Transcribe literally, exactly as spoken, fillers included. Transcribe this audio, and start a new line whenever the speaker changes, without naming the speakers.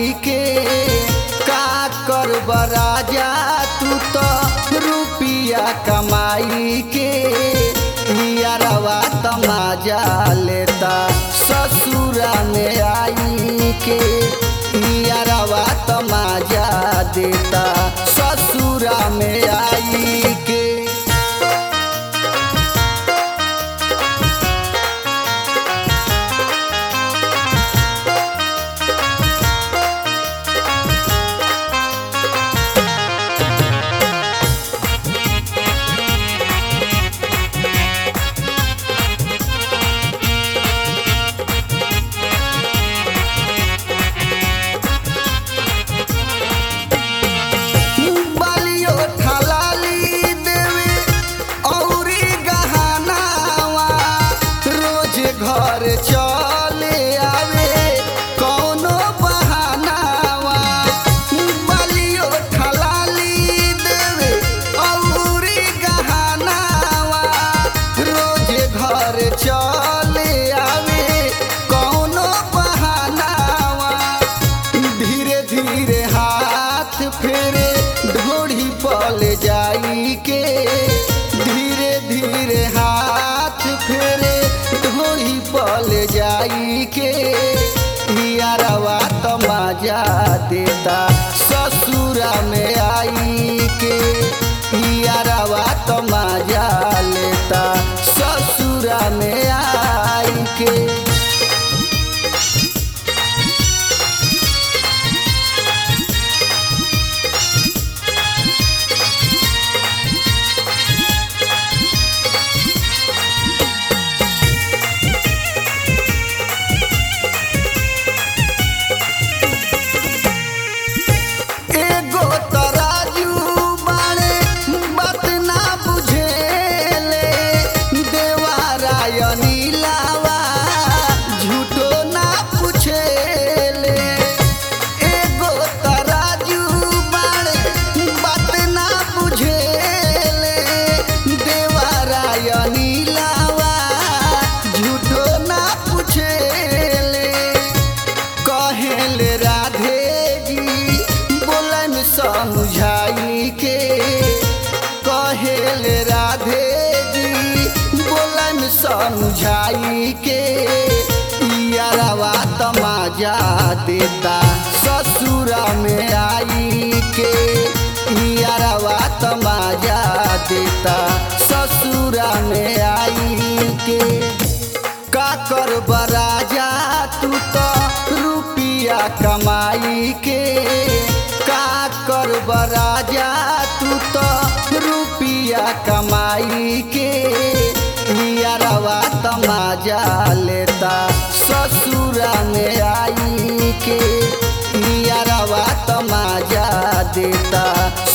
आई के का करब राजा तू तो रुपिया कमाई के यारवा तमाजा लेता ससुरा में आई के यारवा तमाजा देता ससुरा में आई के। घर चले आवे कौनो बहानावा बलियो ठलाली देवे औरी गहनावा रोज घर चले आवे कौनो बहानावा धीरे धीरे हाथ फेरे ढोढ़ी पल जाई के धीरे धीरे हाथ फेरे ढोढ़ी पल जाई के यारवा तमाजा देता ससुरा में आई के यारवा तमाजा लेता ससुरा में आई के। समझाई के कहेल राधे जी बोलन समझाई के यारवा तमाजा देता ससुरा में आई के यारवा तमाजा देता ससुरा में आई के का करब राजा तू तो रुपिया कमाई के का करब राजा तू तो रुपिया कमाई के यारवा तमाजा लेता ससुरा में आई के यारवा तमाजा देता